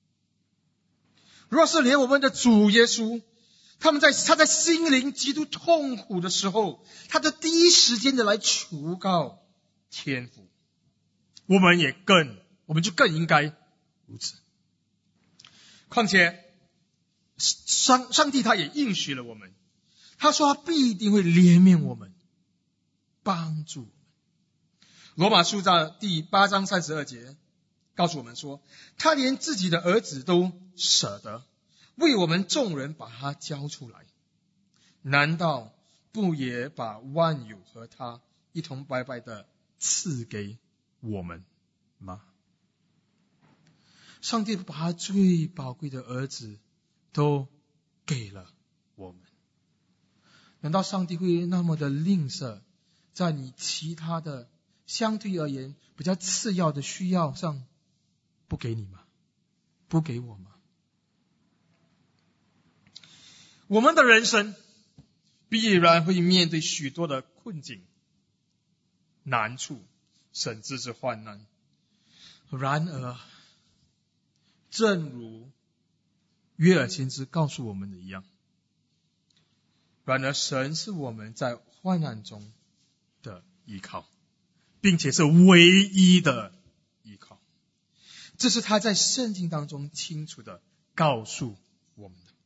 若是连我们的主耶稣，他们在他在心灵极度痛苦的时候，他的第一时间的来求告天父，我们也更我们就更应该如此。况且上上帝他也应许了我们，他说他必定会怜悯我们，帮助我们。罗马书在第八章三十二节告诉我们说，他连自己的儿子都舍得为我们众人把他交出来，难道不也把万有和他一同白白的赐给我们吗？上帝把他最宝贵的儿子都给了我们，难道上帝会那么的吝啬，在你其他的相对而言比较次要的需要上不给你吗？不给我吗？我们的人生必然会面对许多的困境、难处，甚至是患难。然而正如约珥先知告诉我们的一样，然而神是我们在患难中依靠，并且是唯一的依靠。这是他在圣经当中清楚的告诉我们的。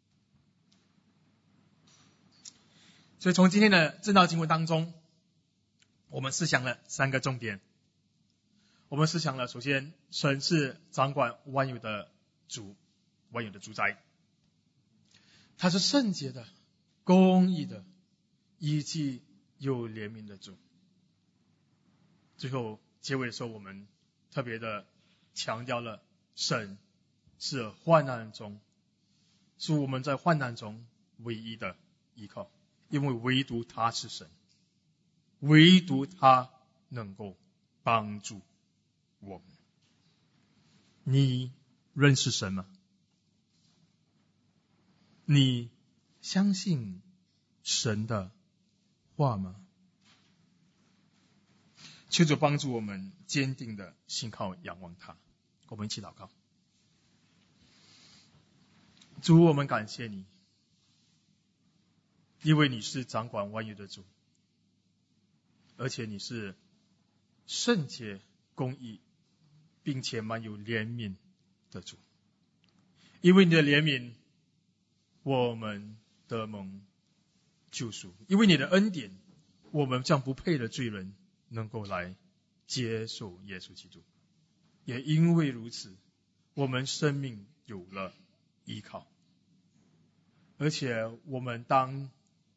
所以从今天的正道经文当中，我们思想了三个重点。我们思想了，首先，神是掌管万有的主，万有的主宰，他是圣洁的、公义的，以及有怜悯的主。最后结尾的时候，我们特别的强调了，神是患难中，是我们在患难中唯一的依靠，因为唯独他是神，唯独他能够帮助我们。你认识神吗？你相信神的话吗？求主帮助我们坚定的信靠仰望他。我们一起祷告。主，我们感谢你，因为你是掌管万有的主，而且你是圣洁、公义，并且满有怜悯的主。因为你的怜悯，我们得蒙救赎；因为你的恩典，我们将不配的罪人能够来接受耶稣基督。也因为如此，我们生命有了依靠，而且我们当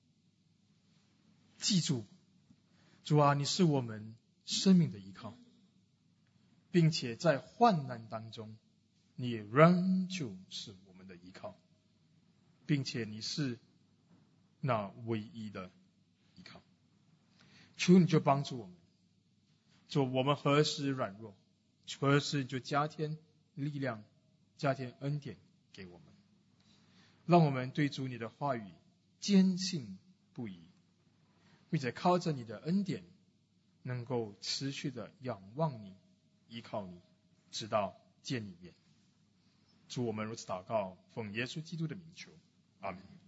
记住，主啊，你是我们生命的依靠，并且在患难当中，你仍旧是我们的依靠，并且你是那唯一的依靠。求你就帮助我们，主，我们何时软弱，何时就加添力量，加添恩典给我们，让我们对主你的话语坚信不疑，并且靠着你的恩典能够持续的仰望你，依靠你，直到见你面。主，我们如此祷告，奉耶稣基督的名求，阿们。